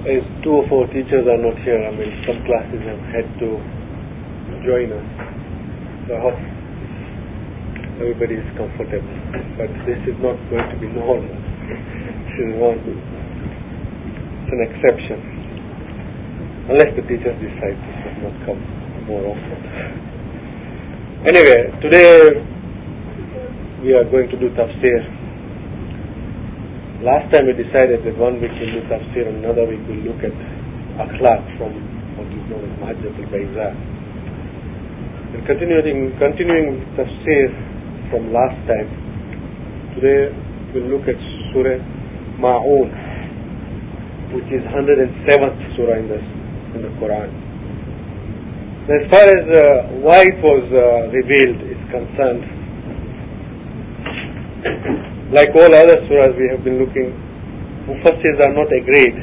As 2 or 4 teachers are not here, some classes have had to join us. So I hope everybody is comfortable. But this is not going to be normal. This is it's an exception. Unless the teachers decide to not come more often. Anyway, today we are going to do tafsir. Last time we decided that 1 week we'll do tafsir and another week we'll look at akhlaq from what is known as Mahajjat al-Bayza. And continuing tafsir from last time, today we'll look at Surah Ma'un, which is 107th surah in the Quran. As far as why it was revealed is concerned, like all other surahs we have been looking, Mufassirs are not agreed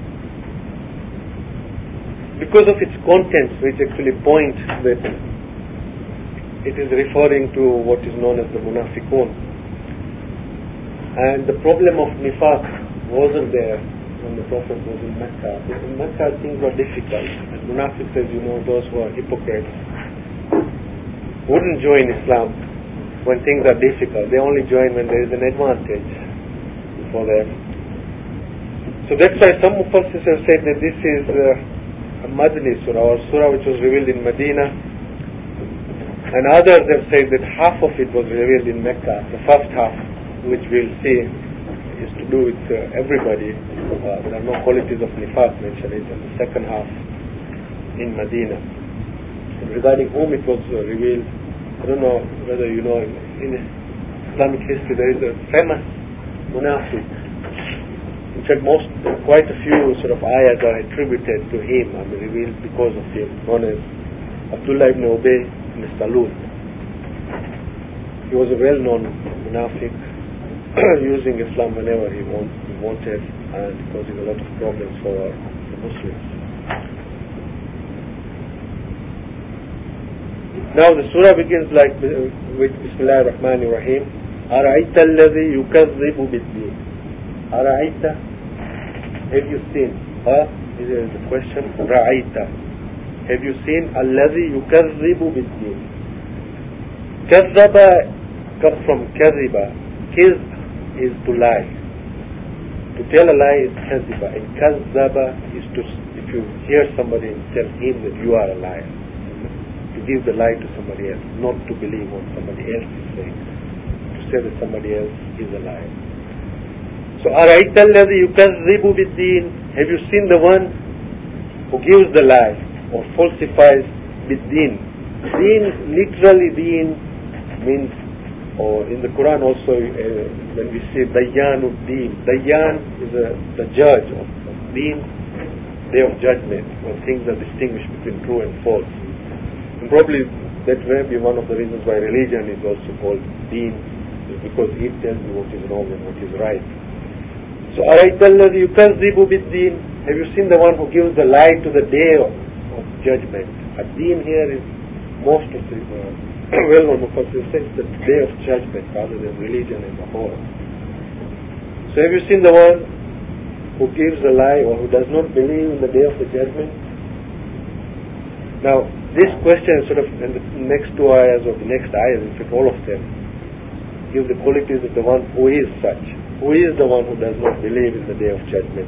because of its contents, which actually point that it is referring to what is known as the Munafiqun. And the problem of nifaq wasn't there when the Prophet was in Mecca. In Mecca things were difficult, and Munafiqs, as you know, those who are hypocrites, wouldn't join Islam when things are difficult. They only join when there is an advantage for them. So that's why some Mufassirs have said that this is a Madani surah, or surah which was revealed in Medina, and others have said that half of it was revealed in Mecca. The first half, which we'll see, is to do with everybody. There are no qualities of nifaq mentioned in it. And the second half in Medina. And regarding whom it was revealed, I don't know whether you know, in Islamic history there is a famous munafiq. In fact, quite a few sort of ayahs are attributed to him, revealed because of him, known as Abdullah ibn Ubay ibn Salul. He was a well-known munafiq, using Islam whenever he wanted, and causing a lot of problems for the Muslims. Now the surah begins with Bismillah ar-Rahman ar-Rahim. Ara'ayta alladhi yukazzibu bid-din. Ara'ayta, have you seen? This is the question. Ra'ayta, have you seen? Alladhi yukazzibu bid-din. Kazzaba comes from kaziba. Kiz is to lie. To tell a lie is kaziba. And kazzaba is to, if you hear somebody and tell him that you are a liar. To give the lie to somebody else, not to believe what somebody else is saying. To say that somebody else is a liar. So, أَرَأَيْتَ الَّذِي يُكَذِّبُ بِالدِّينِ, have you seen the one who gives the lie or falsifies bid-din? Deen, literally deen means, or in the Quran also, when we say Dayyanuddin, Dayyan is the judge of deen, day of judgment, when things are distinguished between true and false. And probably that may be one of the reasons why religion is also called deen, is because it tells you what is wrong and what is right. So, أَرَيْتَ الَّذِي يُكَذِّبُ بِالدِّينِ, have you seen the one who gives the lie to the day of judgment? Ad-Deen here is most of the well-known Mufassir says the day of judgment rather than religion as a whole. So have you seen the one who gives a lie or who does not believe in the day of the judgment? Now, this question is sort of in the next 2 ayahs or the next ayahs, in fact all of them, give the qualities of the one who is such. Who is the one who does not believe in the day of judgment?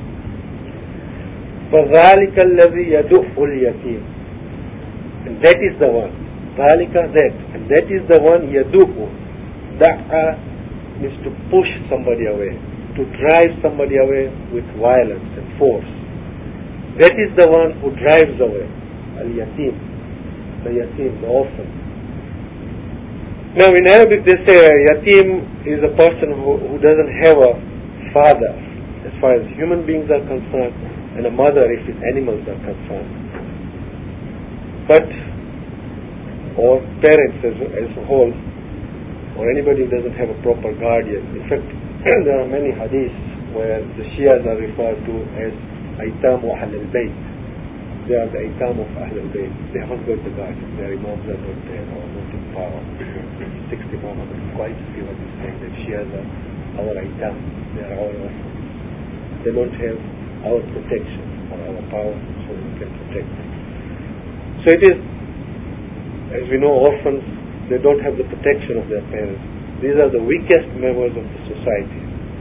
فَذَلِكَ الَّذِي يَدُعُّ الْيَتِيمِ, and that is the one. ذَلِكَ, that. And that is the one يَدُعُّ. Da'a means to push somebody away, to drive somebody away with violence and force. That is the one who drives away. Al-Yatim, the orphan. Now in Arabic they say Yatim is a person who doesn't have a father as far as human beings are concerned, and a mother if his animals are concerned. But, or parents as a whole, or anybody who doesn't have a proper guardian. In fact, there are many hadiths where the Shias are referred to as Aitam wa Ahl al-Bayt. They are the Aitam of Ahl al-Bayt. They haven't got the guardian. Their imams are not there or not in power. 60 imams, quite a few hadiths saying that Shias are our Aitam. They are our orphans. They don't have our protection or our power, so we can protect them. So it is, as we know, orphans, they don't have the protection of their parents. These are the weakest members of the society.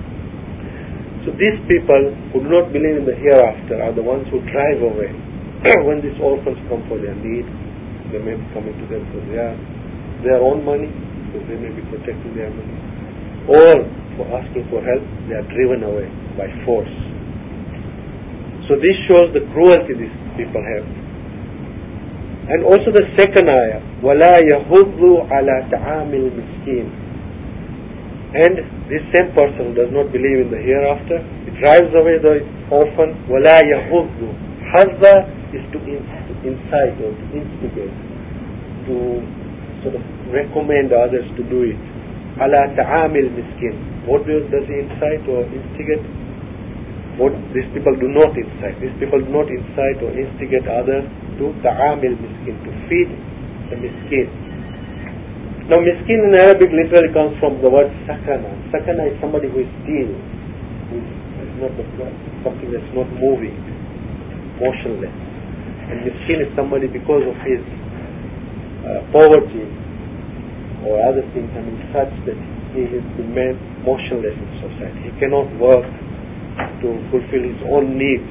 So these people who do not believe in the hereafter are the ones who drive away. When these orphans come for their need, they may be coming to them for their own money, so they may be protecting their money, or for asking for help, they are driven away by force. So this shows the cruelty these people have. And also the second ayah, وَلَا يَهُضُّ عَلَى طَعَامِ الْمِسْكِينِ. And this same person who does not believe in the hereafter, he drives away the orphan. وَلَا يَهُضُّ. Hazza is to incite or to instigate, to sort of recommend others to do it. عَلَى طَعَامِ الْمِسْكِينِ. What does he incite or instigate? What these people do not incite. These people do not incite or instigate others to طَعَامِ الْمِسْكِينِ, to feed the miskin. Now, miskin in Arabic literally comes from the word sakana. Sakana is somebody who is still, who is not something that's not moving, motionless. And miskin is somebody because of his poverty or other things, such that he has been made motionless in society. He cannot work to fulfill his own needs.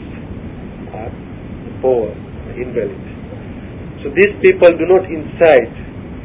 The poor, the invalid. So these people do not incite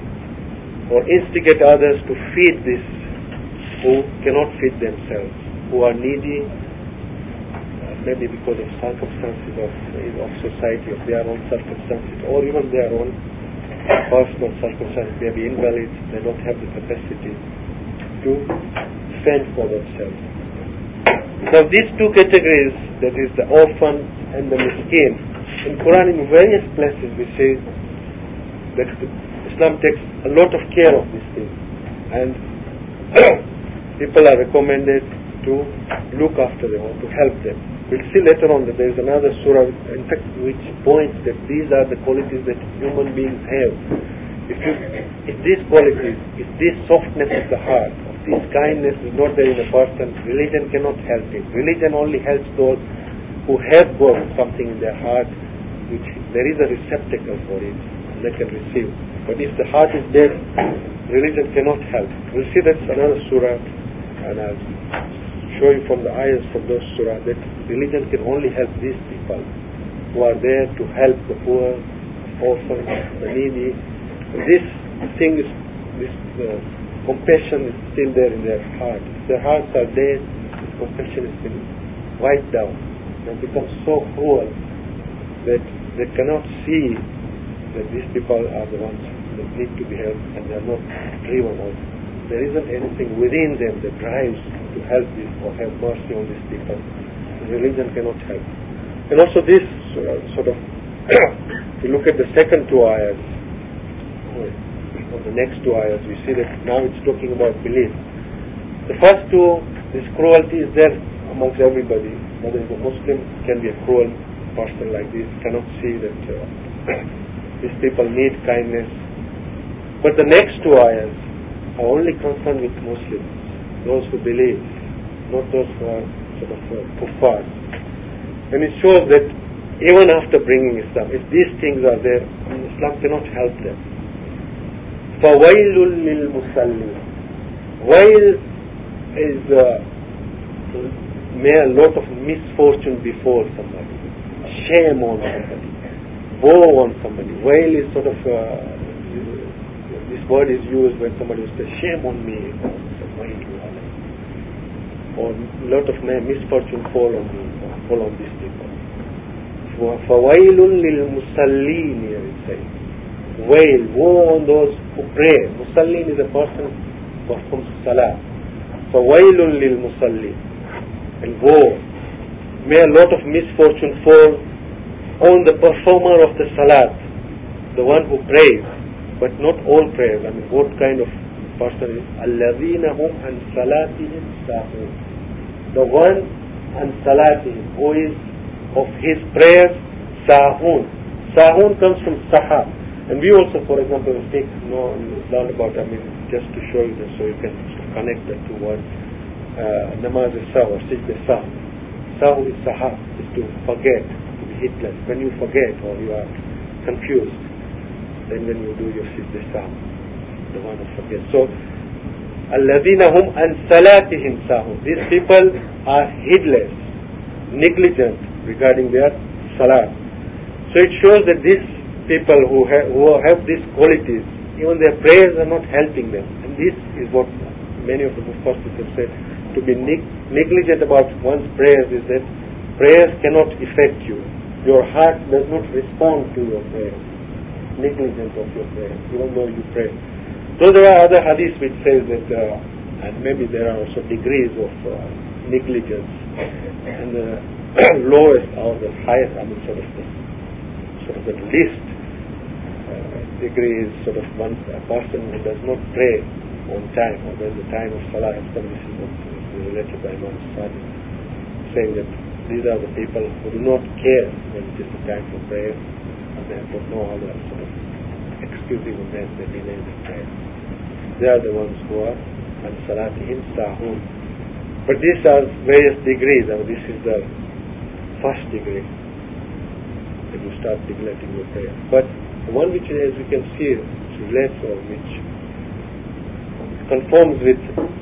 or instigate others to feed this who cannot feed themselves, who are needy, maybe because of circumstances of society, of their own circumstances, or even their own personal circumstances. They may be invalid, they don't have the capacity to fend for themselves. Now these two categories, that is the orphan and the miskin, in Quran in various places we say that Islam takes a lot of care of these things, and people are recommended to look after them or to help them. We'll see later on that there is another surah, in fact, which points that these are the qualities that human beings have. If these qualities, if this softness of the heart, of this kindness is not there in a person, religion cannot help it. Religion only helps those who have got something in their heart, which there is a receptacle for it, and they can receive. But if the heart is dead, religion cannot help. We'll see that's another surah, and I'll show you from the ayahs from those surah that religion can only help these people who are there to help the poor, orphans, the needy. This thing is, this compassion is still there in their heart. If their hearts are dead, this compassion has been wiped out. They become so cruel that they cannot see that these people are the ones that need to be helped, and they are not driven on. There isn't anything within them that drives to help this or have mercy on these people. Religion cannot help. And also this sort of, if you look at the second two ayahs, or the next two ayahs, we see that now it's talking about belief. The first two, this cruelty is there amongst everybody. Whether it's a Muslim, can be a cruel person like this, cannot see that these people need kindness. But the next two ayahs are only concerned with Muslims, those who believe, not those who are sort of kuffar. And it shows that even after bringing Islam, if these things are there, Islam cannot help them. فَوَيْلٌ لِلْمُصَلِّينَ. Wail is may a lot of misfortune befall somebody, shame on somebody, woe on somebody. Wail is sort of this word is used when somebody says, shame on me, or a lot of misfortune fall on me, or fall on these people. فَوَيْلٌ لِلْمُصَلِّينَ, it says. Wail, woe on those who pray. Musallin is a person who performs salah. فَوَيْلٌ لِلْمُصَلِّينَ. And woe, may a lot of misfortune fall on the performer of the salat, the one who prays, but not all prayers. I mean, what kind of person is الَّذِينَ هُمْ عَنْ صَلَاتِهِمْ سَاهُونَ. The one عَنْ صَلَاتِهِمْ, who is of his prayers sahun. Sahun comes from saha. And we also, for example, learn about, just to show you this so you can connect the two words. Namaz is sahwa, sajda sahw. Sahu is saha, is to forget, to be heedless. When you forget or you are confused, then when you do your sijda sahu, the one who forgets. So, الَّذِينَ هُمْ عَنْ صَلَاتِهِمْ سَاهُونَ. These people are heedless, negligent regarding their salah. So it shows that these people who have these qualities, even their prayers are not helping them. And this is what many of the Mufassirs have said. To be negligent about one's prayers is that prayers cannot affect you. Your heart does not respond to your prayers. Negligence of your prayers, even though you pray. So there are other hadiths which says that, and maybe there are also degrees of negligence. And the lowest or the highest, sort of the least degree is sort of a person who does not pray on time, or when the time of salah has come. This is what is related by Imam Sadiq, saying that these are the people who do not care when it is the time for prayer, and they have got no other sort of excusing of them, they delay the prayer. They are the ones who are on salatihim sahun. But these are various degrees. This is the first degree, that you start neglecting your prayer. But the one which, as we can see, relates or which conforms with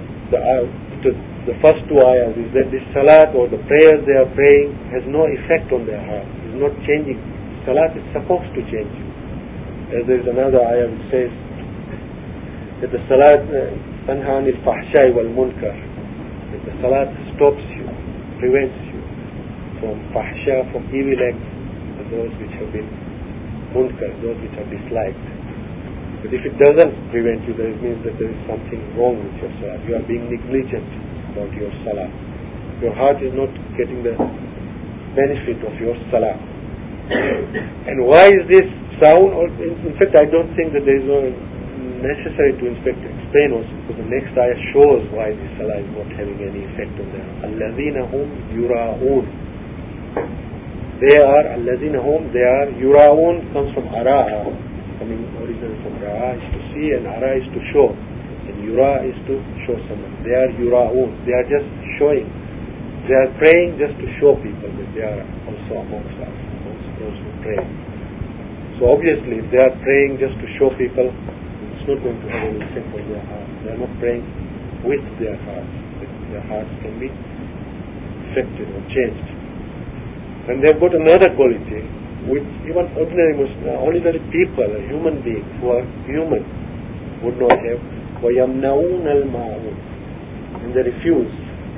the first two ayahs, is that this salat or the prayers they are praying has no effect on their heart. It is not changing. Salat is supposed to change you. As there is another ayah which says that the salat tanha anil fahsha'i wal munkar, that the salat stops you, prevents you from fahsha, from evil acts, and those which have been munkar, those which are disliked. But if it doesn't prevent you, then it means that there is something wrong with your salah. You are being negligent about your salah. Your heart is not getting the benefit of your salah. And why is this sound? In fact, I don't think that there is no necessary to explain also, because the next ayah shows why this salah is not having any effect on them. الَّذِينَ هُمْ يُرَاءُونَ. They are الَّذِينَ هُمْ, they are يُرَاءُونَ, comes from ara'a, coming originally from ra'a is to see, and ara is to show, and yura is to show someone. They are yura'un. They are just showing. They are praying just to show people that they are also amongst us, amongst those who pray. So obviously, if they are praying just to show people, it's not going to have any effect on their heart. They are not praying with their hearts. Their hearts can be affected or changed. And they've got another quality, which even ordinary people, human beings who are human, would not have. وَيَمْنَعُونَ الْمَاعُونَ. And they refuse.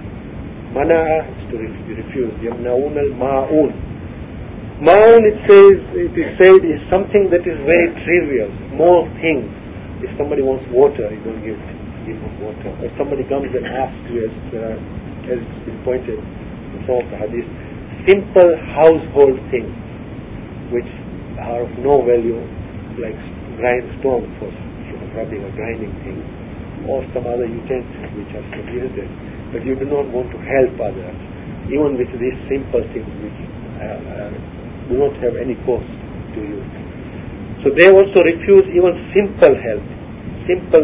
Mana'a is to refuse. يَمْنَعُونَ الْمَاعُونَ. Ma'un, it is said, is something that is very trivial, small things. If somebody wants water, you don't give him water. Or somebody comes and asks you, as it's been pointed in some of the hadith, simple household things which are of no value, like grindstone for rubbing or grinding things, or some other utensils which are prohibited. But you do not want to help others, even with these simple things which do not have any cost to you. So they also refuse even simple help, simple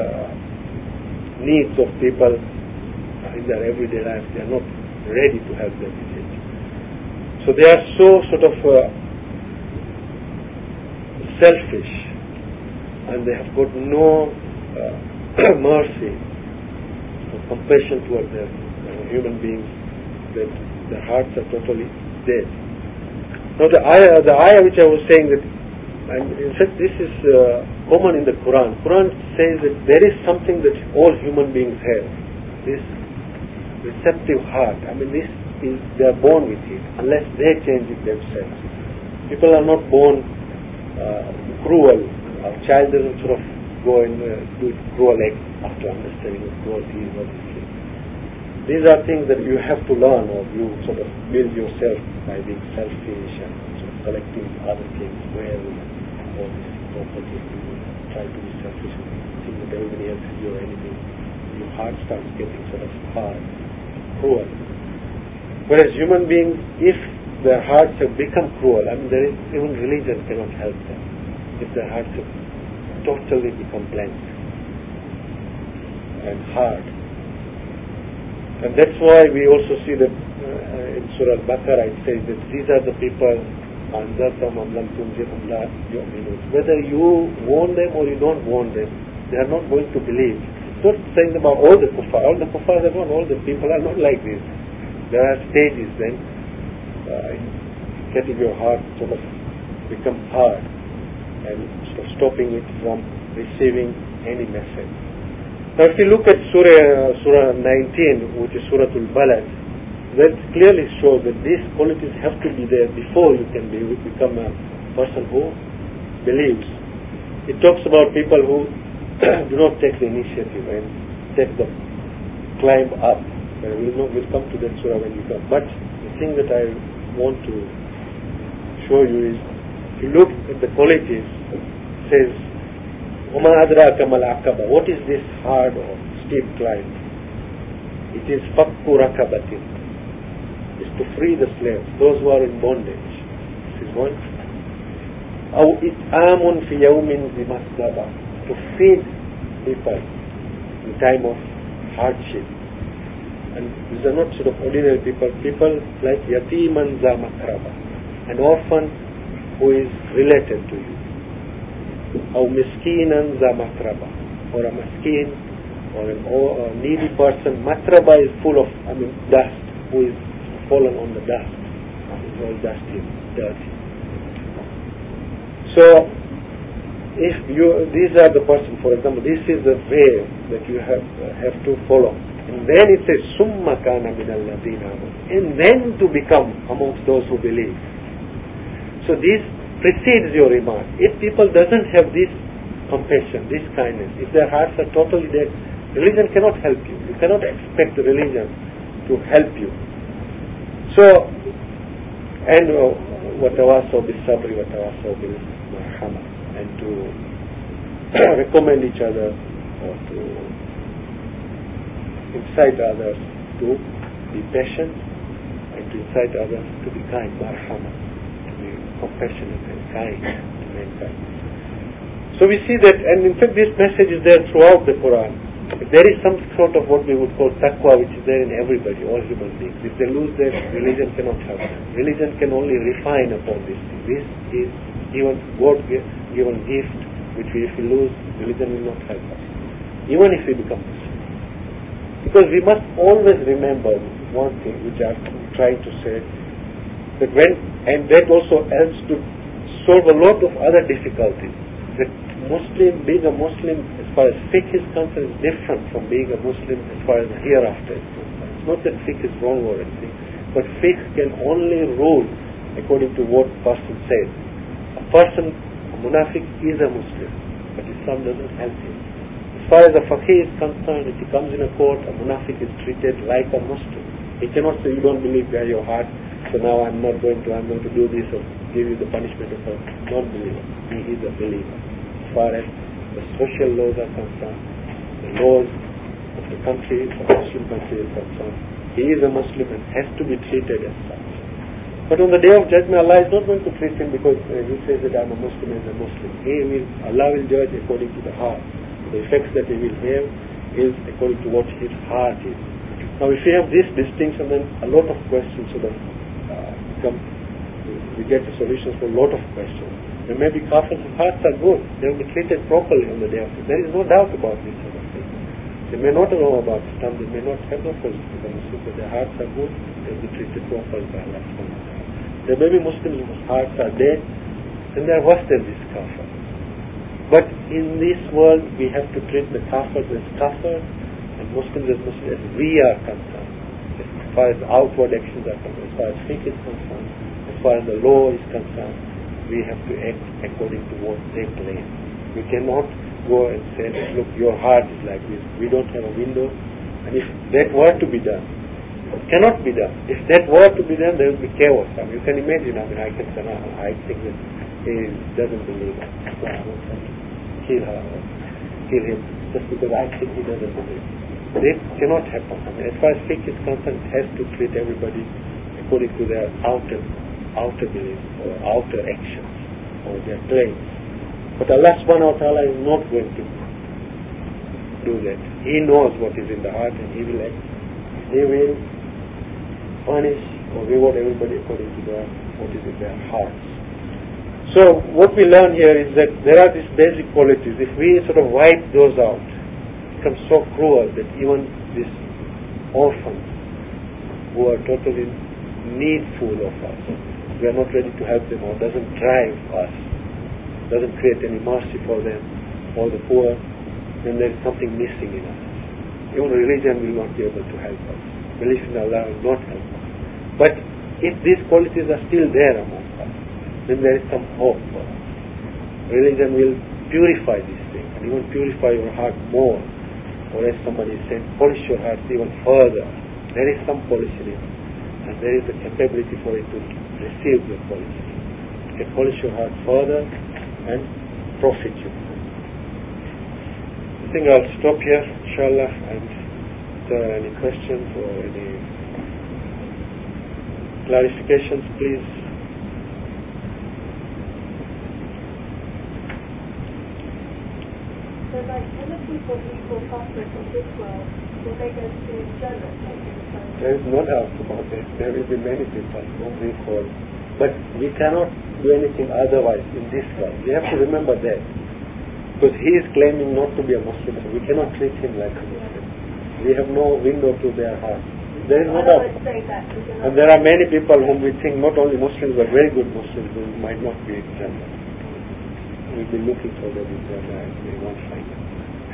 needs of people in their everyday life. They are not ready to help them with it. So they are so sort of selfish, and they have got no mercy or compassion toward their human beings, that their hearts are totally dead. Now the ayah which I was saying, that, and in fact this is common in the Quran. Quran says that there is something that all human beings have, this receptive heart. This is, they are born with it, unless they change it themselves. People are not born cruel. A child doesn't sort of go and do cruel acts after understanding what cruelty is. These are things that you have to learn, or you sort of build yourself by being selfish and sort of collecting other things, well, all this property. You try to be selfish and think that everybody else is your enemy. Your heart starts getting sort of hard, cruel. Whereas human beings, if their hearts have become cruel, there is, even religion cannot help them. If their hearts have totally become blank and hard. And that's why we also see that in in Surah Al-Baqarah it says that these are the people whether you warn them or you don't warn them, they are not going to believe. It's not saying about all the kuffar. All the kuffar are not, all the people are not like this. There are stages then getting your heart sort of become hard and sort of stopping it from receiving any message. Now if you look at Surah 19, which is Surah Al-Balad, that clearly shows that these qualities have to be there before you can become a person who believes. It talks about people who do not take the initiative and take the climb up. We'll come to that surah when we come. But the thing that I want to show you is, if you look at the qualities, it says, وَمَا أَدْرَاكَ مَا الْعَقَبَةُ. What is this hard or steep climb? It is فَكُّ رَكَبَةٍ. Is to free the slaves, those who are in bondage. This is one. أَوْ إِطْعَامٌ فِي يَوْمٍ ذِي مَسْغَبَةٍ. To feed people in time of hardship. And these are not sort of ordinary people. People like yatiman za makraba, an orphan who is related to you. Or miskinan za makraba, or a miskin, or a needy person. Makraba is full of dust, who is fallen on the dust. It's all dusty, dirty. So, if these are the person, for example, this is the way that you have to follow. And then it says, Summa kana min alladhina amanu. And then to become amongst those who believe. So this precedes your remark. If people doesn't have this compassion, this kindness, if their hearts are totally dead, religion cannot help you. You cannot expect religion to help you. So, and وَتَوَاسَوْا بِالصَّبْرِ وَتَوَاسَوْا بِالْمَرْحَمَةِ, and to recommend each other or to incite others to be patient and to incite others to be kind, marhama, to be compassionate and kind to mankind. So we see that, and in fact this message is there throughout the Quran. There is some sort of what we would call taqwa which is there in everybody, all human beings. If they lose that, religion cannot help them. Religion can only refine upon this thing. This is even God-given gift which if we lose, religion will not help us. Even if we become Muslim. Because we must always remember one thing which I'm trying to say, that and that also helps to solve a lot of other difficulties. That being a Muslim as far as fiqh is concerned is different from being a Muslim as far as the hereafter is concerned. It's not that fiqh is wrong or anything, but fiqh can only rule according to what person says. A munafiq is a Muslim, but Islam doesn't help him. As far as a faqih is concerned, if he comes in a court, a munafiq is treated like a Muslim. He cannot say, you don't believe by your heart, so now I'm going to do this or give you the punishment of a non-believer. He is a believer. As far as the social laws are concerned, the laws of the country, the Muslim country is concerned, he is a Muslim and has to be treated as such. But on the day of judgment, Allah is not going to treat him because he says that I'm a Muslim as a Muslim. Allah will judge according to the heart. The effects that he will have is according to what his heart is. Now if we have this distinction, then a lot of questions sort of come. We get the solutions for a lot of questions. There may be kafirs whose hearts are good. They will be treated properly on the day of judgment. There is no doubt about this sort of thing. They may not know about Islam. They may not have no questions to the Muslims, but their hearts are good. They will be treated properly by Allah. There may be Muslims whose hearts are dead, and they are worse than this kafir. But in this world, we have to treat the kafirs as kafirs and Muslims as Muslims as we are concerned. As far as outward actions are concerned, as far as fiqh is concerned, as far as the law is concerned, we have to act according to what they claim. We cannot go and say, look, your heart is like this. We don't have a window. And if that were to be done, it cannot be done. If that were to be done, there will be chaos. You can imagine, I can say, no, I think that he doesn't believe it. So I won't have to kill her or kill him just because I think he doesn't believe. That cannot happen. As far as fiqh is concerned, it has to treat everybody according to their outer belief or outer actions or their claims. But Allah subhanahu wa ta'ala is not going to do that. He knows what is in the heart and He will punish or reward everybody according to what is in their hearts. So what we learn here is that there are these basic qualities. If we sort of wipe those out, it becomes so cruel that even these orphans who are totally needful of us, we are not ready to help them, or doesn't drive us, doesn't create any mercy for them, or the poor, then there is something missing in us. Even religion will not be able to help us. Belief in Allah will not help us. But if these qualities are still there among us, then there is some hope for us. Religion will purify these things, and even purify your heart more. Or as somebody said, polish your heart even further. There is some polish in it, and there is the capability for it to receive the polish. It can polish your heart further and profit you. I think I'll stop here, inshallah, and if there are any questions or any clarifications, please. So like, when the people who will suffer from this world, will they go to Jannah? There is no doubt about it. There will be many people whom we call. But we cannot do anything otherwise in this world. We have to remember that. Because he is claiming not to be a Muslim, so we cannot treat him like a Muslim. We have no window to their heart. There is no doubt. And there are many people whom we think not only Muslims but very good Muslims who might not be in Jannah. We'll be looking for them in Jannah and we won't find them.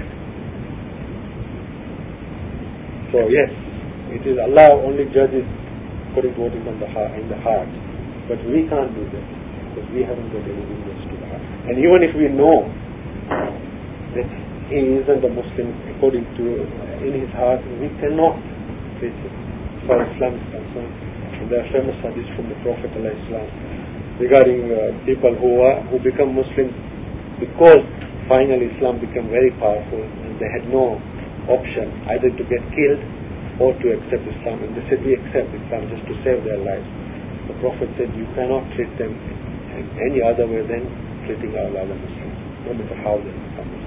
So yes, it is Allah only judges according to what is in the heart. But we can't do that because we haven't got any windows to the heart. And even if we know that he isn't a Muslim according to in his heart, we cannot treat him as far as Islam is concerned. And there are famous hadiths from the Prophet ﷺ regarding people who become Muslims because finally Islam became very powerful and they had no option either to get killed or to accept Islam, and they said we accept Islam just to save their lives. The Prophet said you cannot treat them in any other way than treating all other Muslims, no matter how they become Muslims.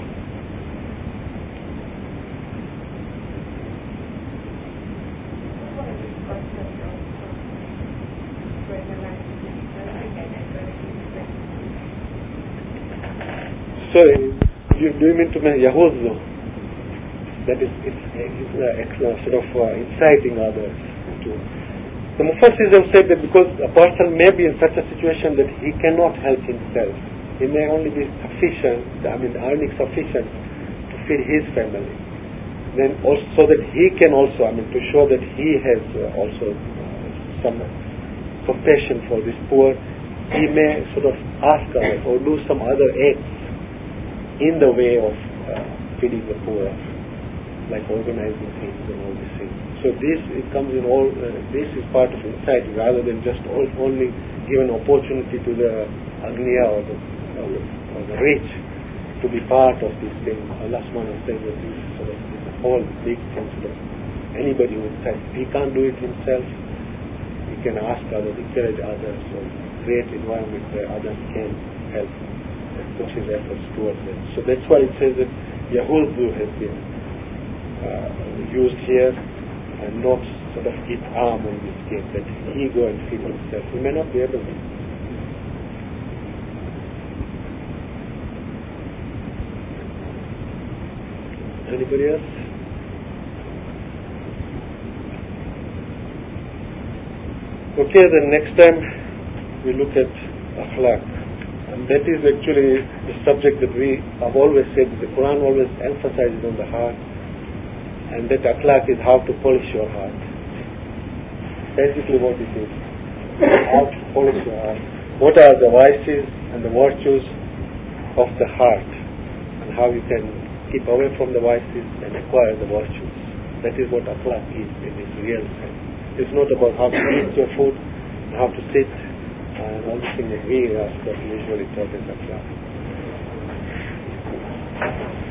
So, do you mean to mean Yahudhu? That is, it's sort of inciting others to. The Mufassirs have said that because a person may be in such a situation that he cannot help himself, he may only be sufficient, earning sufficient to feed his family. Then also that he can also, to show that he has also some compassion for this poor, he may sort of ask others or do some other acts in the way of feeding the poor, like organizing things and all these things. So it comes in all, this is part of insight rather than just only give an opportunity to the agniya or the rich to be part of this thing. Allah subhanahu wa ta'ala says that this is sort of a whole big thing. Anybody who insights, he can't do it himself, he can ask others, encourage others, or create environment where others can help and put his efforts towards it. So that's why it says that Yahudhu has been used here and not sort of give arm in this case, that he go and feed himself. He may not be able to. Anybody else? Okay, then next time we look at akhlaq. And that is actually the subject that we have always said, the Quran always emphasizes on the heart, and that akhlaq is how to polish your heart. Basically what it is, how to polish your heart. What are the vices and the virtues of the heart, and how you can keep away from the vices and acquire the virtues. That is what akhlaq is in its real sense. It's not about how to eat your food, and how to sit, and all the things that we are usually taught in akhlaq.